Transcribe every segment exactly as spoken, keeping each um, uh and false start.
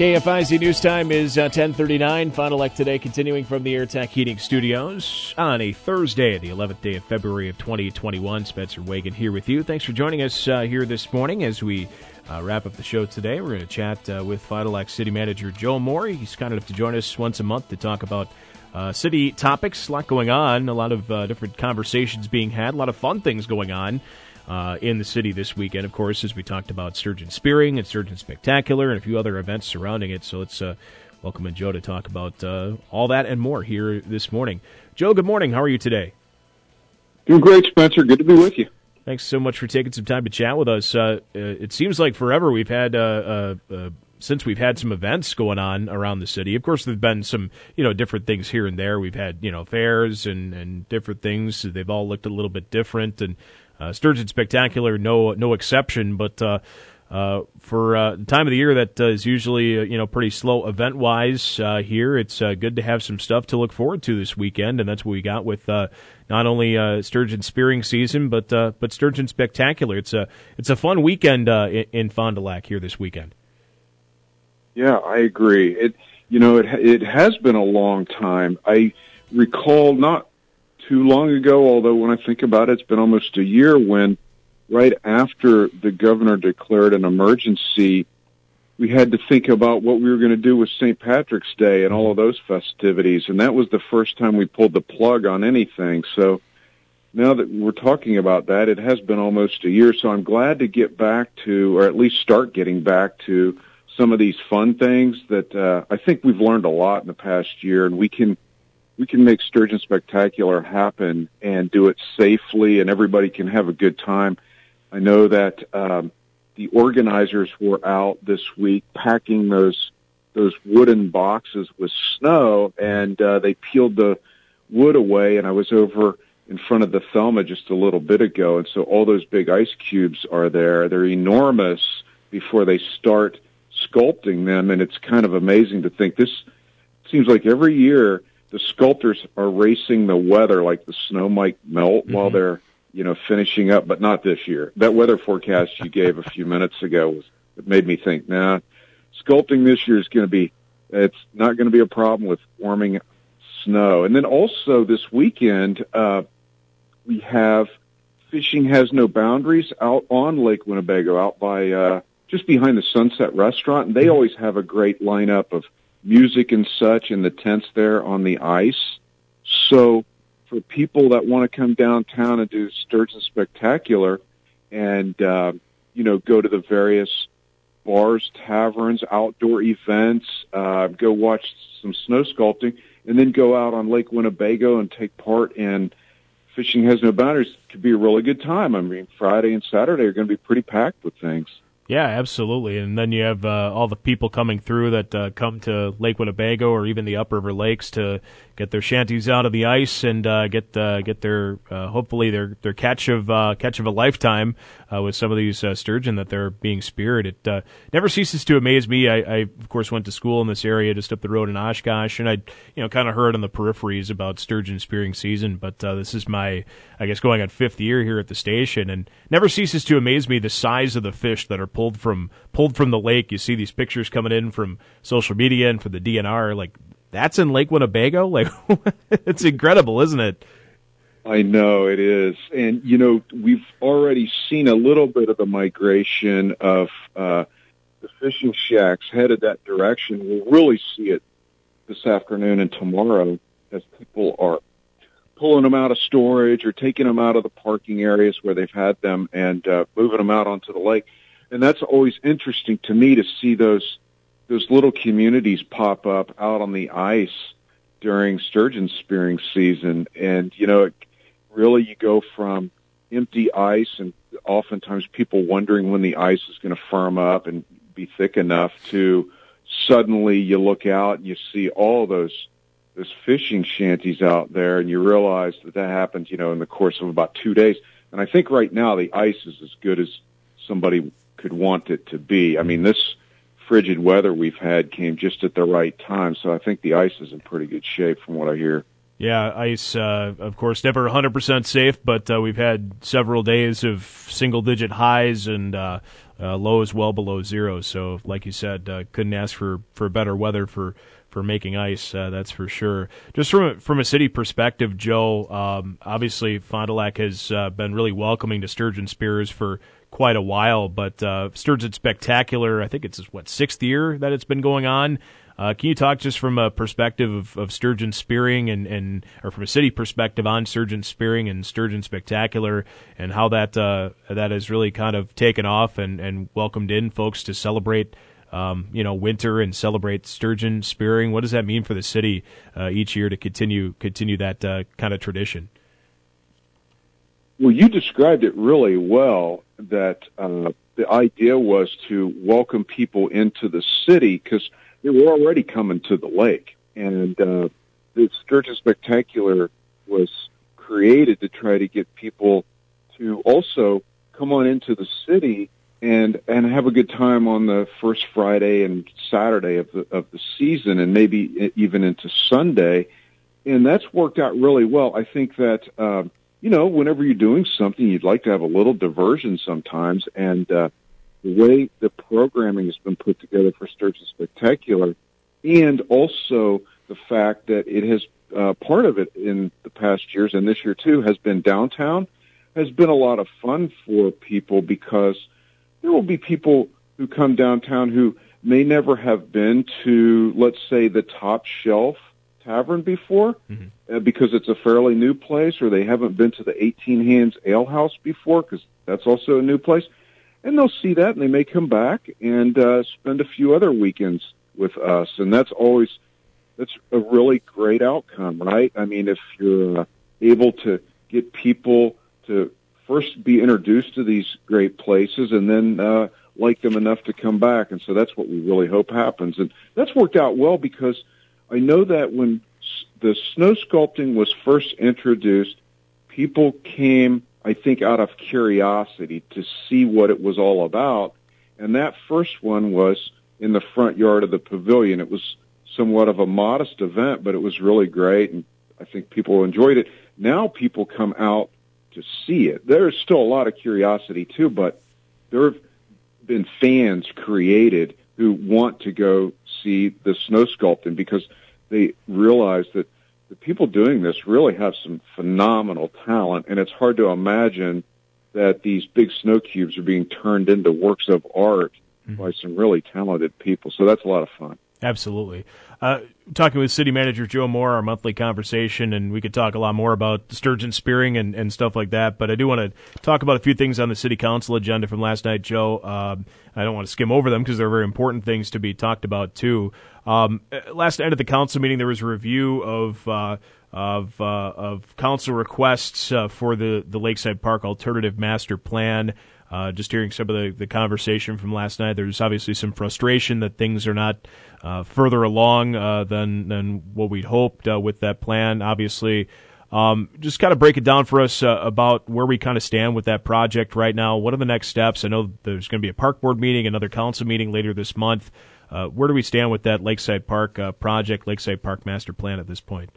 K F I Z News Time is uh, ten thirty-nine. Fond du Lac today, continuing from the AirTech Heating Studios on a Thursday, the eleventh day of February of twenty twenty-one. Spencer Wagon here with you. Thanks for joining us uh, here this morning as we uh, wrap up the show today. We're going to chat uh, with Fond du Lac City Manager Joe Moore. He's kind enough to join us once a month to talk about uh, city topics. A lot going on, a lot of uh, different conversations being had, a lot of fun things going on. Uh, in the city this weekend, of course, as we talked about Sturgeon Spearing and Sturgeon Spectacular and a few other events surrounding it. So let's uh, welcome in Joe to talk about uh, all that and more here this morning. Joe, good morning. How are you today? Doing great, Spencer. Good to be with you. Thanks so much for taking some time to chat with us. Uh, it seems like forever we've had, uh, uh, uh, since we've had some events going on around the city. Of course, there have been some, you know, different things here and there. We've had, you know, fairs and, and different things. They've all looked a little bit different, and Uh, Sturgeon Spectacular, no no exception, but uh, uh, for uh, the time of the year that uh, is usually uh, you know pretty slow event-wise uh, here, it's uh, good to have some stuff to look forward to this weekend, and that's what we got with uh, not only uh, Sturgeon Spearing season, but uh, but Sturgeon Spectacular. It's a it's a fun weekend uh, in, in Fond du Lac here this weekend. Yeah, I agree. It you know it it has been a long time. I recall not too long ago, although when I think about it, it's been almost a year, when right after the governor declared an emergency, we had to think about what we were going to do with Saint Patrick's Day and all of those festivities, and that was the first time we pulled the plug on anything. So now that we're talking about that, it has been almost a year, so I'm glad to get back to, or at least start getting back to, some of these fun things that uh, I think we've learned a lot in the past year, and we can we can make Sturgeon Spectacular happen and do it safely, and everybody can have a good time. I know that um, the organizers were out this week packing those those wooden boxes with snow, and uh, they peeled the wood away, and I was over in front of the Thelma just a little bit ago, and so all those big ice cubes are there. They're enormous before they start sculpting them, and it's kind of amazing to think this seems like every year the sculptors are racing the weather, like the snow might melt mm-hmm. while they're, you know, finishing up, but not this year. That weather forecast you gave a few minutes ago was, it made me think, nah, sculpting this year is going to be, it's not going to be a problem with forming snow. And then also this weekend, uh, we have Fishing Has No Boundaries out on Lake Winnebago, out by, uh, just behind the Sunset Restaurant, and they always have a great lineup of music and such in the tents there on the ice. So for people that want to come downtown and do Sturgeon Spectacular and, uh, you know, go to the various bars, taverns, outdoor events, uh, go watch some snow sculpting, and then go out on Lake Winnebago and take part in Fishing Has No Boundaries, it could be a really good time. I mean, Friday and Saturday are going to be pretty packed with things. Yeah, absolutely. And then you have uh, all the people coming through that uh, come to Lake Winnebago or even the upriver lakes to get their shanties out of the ice and uh, get uh, get their uh, hopefully their their catch of uh, catch of a lifetime uh, with some of these uh, sturgeon that they're being speared. It uh, never ceases to amaze me. I, I of course went to school in this area just up the road in Oshkosh, and I you know kind of heard on the peripheries about sturgeon spearing season. But uh, this is my I guess going on fifth year here at the station, and never ceases to amaze me the size of the fish that are pulled from pulled from the lake. You see these pictures coming in from social media and from the D N R, like. That's in Lake Winnebago? Like, it's incredible, isn't it? I know it is. And, you know, we've already seen a little bit of the migration of uh, the fishing shacks headed that direction. We'll really see it this afternoon and tomorrow as people are pulling them out of storage or taking them out of the parking areas where they've had them and uh, moving them out onto the lake. And that's always interesting to me to see those those little communities pop up out on the ice during sturgeon spearing season. And, you know, it, really you go from empty ice and oftentimes people wondering when the ice is going to firm up and be thick enough to suddenly you look out and you see all those those fishing shanties out there and you realize that that happened, you know, in the course of about two days. And I think right now the ice is as good as somebody could want it to be. I mean, this frigid weather we've had came just at the right time, so I think the ice is in pretty good shape from what I hear. Yeah, ice, uh, of course, never one hundred percent safe, but uh, we've had several days of single-digit highs and uh, uh, lows well below zero. So, like you said, uh, couldn't ask for, for better weather for, for making ice, uh, that's for sure. Just from a, from a city perspective, Joe, um, obviously Fond du Lac has uh, been really welcoming to Sturgeon Spears for quite a while, but uh, Sturgeon Spectacular, I think it's, what, sixth year that it's been going on? Uh, can you talk just from a perspective of, of sturgeon spearing and, and or from a city perspective on sturgeon spearing and Sturgeon Spectacular and how that uh, that has really kind of taken off and, and welcomed in folks to celebrate um, you know winter and celebrate sturgeon spearing? What does that mean for the city uh, each year to continue continue that uh, kind of tradition? Well, you described it really well. That uh, the idea was to welcome people into the city because they were already coming to the lake. And uh, the Sturgeon Spectacular was created to try to get people to also come on into the city and and have a good time on the first Friday and Saturday of the of the season, and maybe even into Sunday. And that's worked out really well. I think that, uh, you know, whenever you're doing something, you'd like to have a little diversion sometimes. And uh, the way the programming has been put together for Sturgeon Spectacular, and also the fact that it has, uh, part of it in the past years, and this year too, has been downtown, has been a lot of fun for people because there will be people who come downtown who may never have been to, let's say, the Top Shelf Tavern before, mm-hmm. uh, because it's a fairly new place, or they haven't been to the eighteen Hands Ale House before, because that's also a new place. And they'll see that, and they may come back and uh, spend a few other weekends with us. And that's always, that's a really great outcome, right? I mean, if you're uh, able to get people to first be introduced to these great places and then uh, like them enough to come back. And so that's what we really hope happens. And that's worked out well because I know that when the snow sculpting was first introduced, people came, I think, out of curiosity to see what it was all about. And that first one was in the front yard of the pavilion. It was somewhat of a modest event, but it was really great, and I think people enjoyed it. Now people come out to see it. There's still a lot of curiosity, too, but there have been fans created who want to go see the snow sculpting because they realize that the people doing this really have some phenomenal talent, and it's hard to imagine that these big snow cubes are being turned into works of art mm-hmm. by some really talented people. So that's a lot of fun. Absolutely. Uh, talking with City Manager Joe Moore, our monthly conversation, and we could talk a lot more about sturgeon spearing and, and stuff like that, but I do want to talk about a few things on the City Council agenda from last night, Joe. Um, I don't want to skim over them because they're very important things to be talked about, too. Um, last night at the council meeting, there was a review of uh, of uh, of council requests uh, for the, the Lakeside Park Alternative Master Plan. Uh, just hearing some of the, the conversation from last night, there's obviously some frustration that things are not uh, further along uh, than than what we'd hoped uh, with that plan. Obviously, um, just kind of break it down for us uh, about where we kind of stand with that project right now. What are the next steps? I know there's going to be a park board meeting, another council meeting later this month. Uh, where do we stand with that Lakeside Park uh, project, Lakeside Park Master Plan at this point?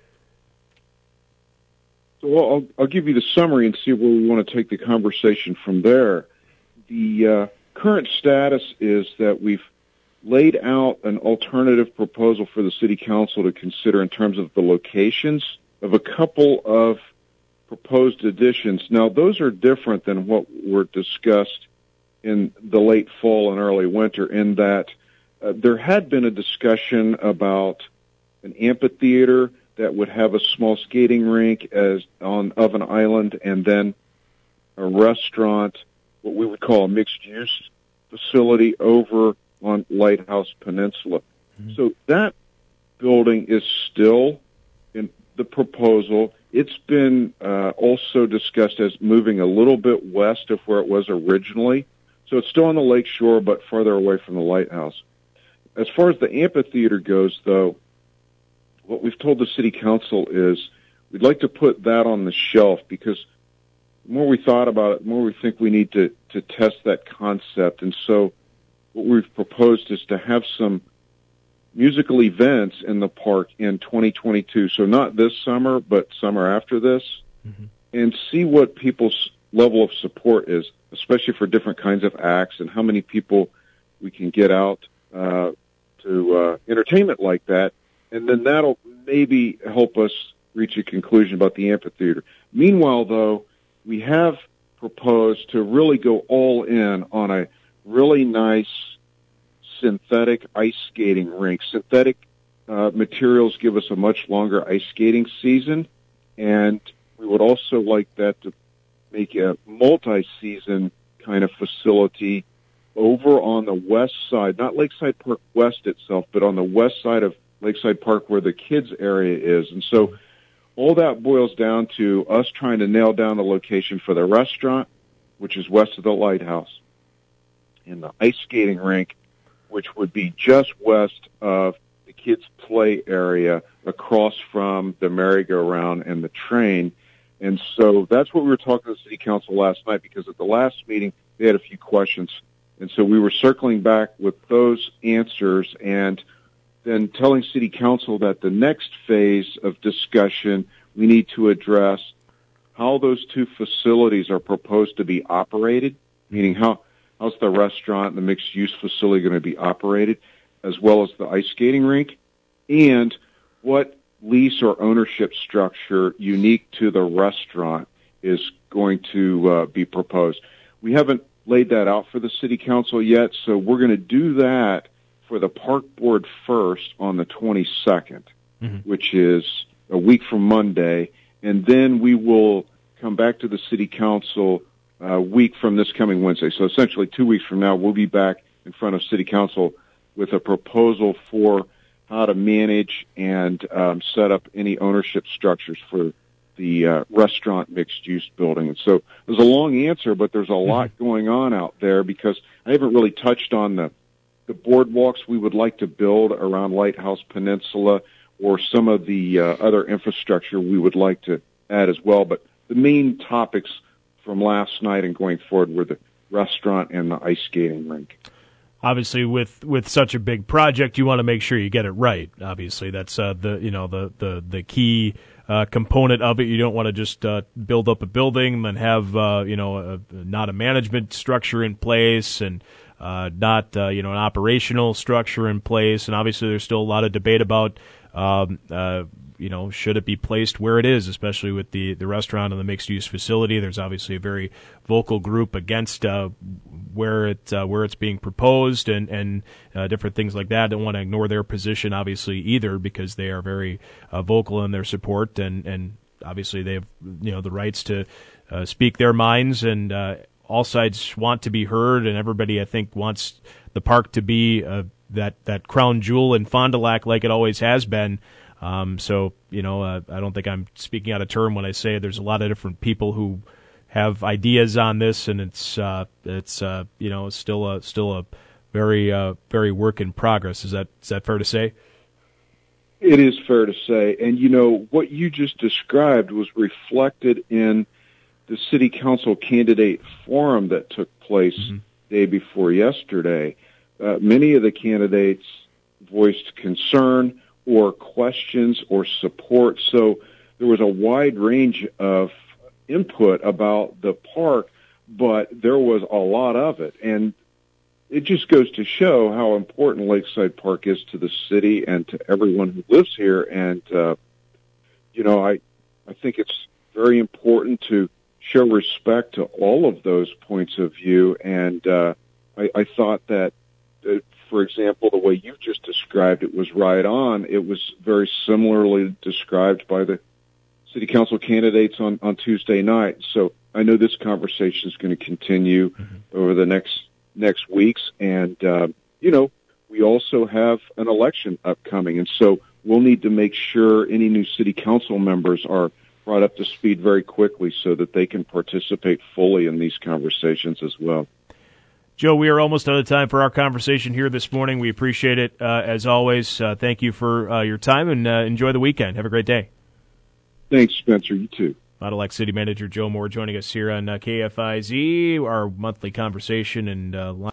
So I'll, I'll give you the summary and see where we want to take the conversation from there. The uh, current status is that we've laid out an alternative proposal for the City Council to consider in terms of the locations of a couple of proposed additions. Now, those are different than what were discussed in the late fall and early winter in that uh, there had been a discussion about an amphitheater that would have a small skating rink as on of an island, and then a restaurant, what we would call a mixed-use facility over on Lighthouse Peninsula. Mm-hmm. So that building is still in the proposal. It's been uh, also discussed as moving a little bit west of where it was originally. So it's still on the lake shore, but farther away from the lighthouse. As far as the amphitheater goes, though, what we've told the City Council is we'd like to put that on the shelf because the more we thought about it, the more we think we need to, to test that concept. And so what we've proposed is to have some musical events in the park in twenty twenty-two. So not this summer, but summer after this, mm-hmm. and see what people's level of support is, especially for different kinds of acts and how many people we can get out uh, to uh, entertainment like that. And then that'll maybe help us reach a conclusion about the amphitheater. Meanwhile, though, we have proposed to really go all in on a really nice synthetic ice skating rink. Synthetic uh, materials give us a much longer ice skating season, and we would also like that to make a multi-season kind of facility over on the west side, not Lakeside Park West itself, but on the west side of Lakeside Park where the kids area is. And so all that boils down to us trying to nail down the location for the restaurant, which is west of the lighthouse, and the ice skating rink, which would be just west of the kids' play area across from the merry-go-round and the train. And so that's what we were talking to the City Council last night, because at the last meeting they had a few questions. And so we were circling back with those answers and then telling City Council that the next phase of discussion, we need to address how those two facilities are proposed to be operated, meaning how how's the restaurant and the mixed-use facility going to be operated, as well as the ice skating rink, and what lease or ownership structure unique to the restaurant is going to uh, be proposed. We haven't laid that out for the City Council yet, so we're going to do that for the Park Board first on the twenty-second, mm-hmm. which is a week from Monday, and then we will come back to the City Council a week from this coming Wednesday. So essentially two weeks from now, we'll be back in front of City Council with a proposal for how to manage and um, set up any ownership structures for the uh, restaurant mixed-use building. And so there's a long answer, but there's a lot mm-hmm. going on out there, because I haven't really touched on the, the boardwalks we would like to build around Lighthouse Peninsula, or some of the uh, other infrastructure we would like to add as well. But the main topics from last night and going forward were the restaurant and the ice skating rink. Obviously, with, with such a big project, you want to make sure you get it right. Obviously, that's uh, the you know the the the key uh, component of it. You don't want to just uh, build up a building and then have uh, you know a, not a management structure in place, and uh, not uh, you know an operational structure in place. And obviously, there's still a lot of debate about um, uh, you know should it be placed where it is, especially with the the restaurant and the mixed use facility. There's obviously a very vocal group against uh, where it uh, where it's being proposed, and and uh, different things like that. I don't want to ignore their position, obviously, either, because they are very uh, vocal in their support, and and obviously they have you know the rights to uh, speak their minds, and uh, all sides want to be heard, and everybody, I think, wants the park to be uh, that that crown jewel in Fond du Lac like it always has been. Um, so you know uh, I don't think I'm speaking out of turn when I say there's a lot of different people who have ideas on this, and it's uh, it's uh, you know still a still a very uh, very work in progress. Is that is that fair to say? It is fair to say, and you know what you just described was reflected in the City Council candidate forum that took place mm-hmm. day before yesterday. Uh, many of the candidates voiced concern or questions or support, so there was a wide range of input about the park, but there was a lot of it, and it just goes to show how important Lakeside Park is to the city and to everyone who lives here. And uh, you know, I I think it's very important to show respect to all of those points of view. And uh, I, I thought that, uh, for example, the way you just described it was right on. It was very similarly described by the City Council candidates on, on Tuesday night. So I know this conversation is going to continue mm-hmm. over the next next weeks. And, uh, you know, we also have an election upcoming. And so we'll need to make sure any new City Council members are brought up to speed very quickly so that they can participate fully in these conversations as well. Joe, we are almost out of time for our conversation here this morning. We appreciate it, uh, as always. Uh, thank you for uh, your time, and uh, enjoy the weekend. Have a great day. Thanks, Spencer. You too. Fond du Lac City Manager Joe Moore joining us here on uh, K F I Z, our monthly conversation and uh,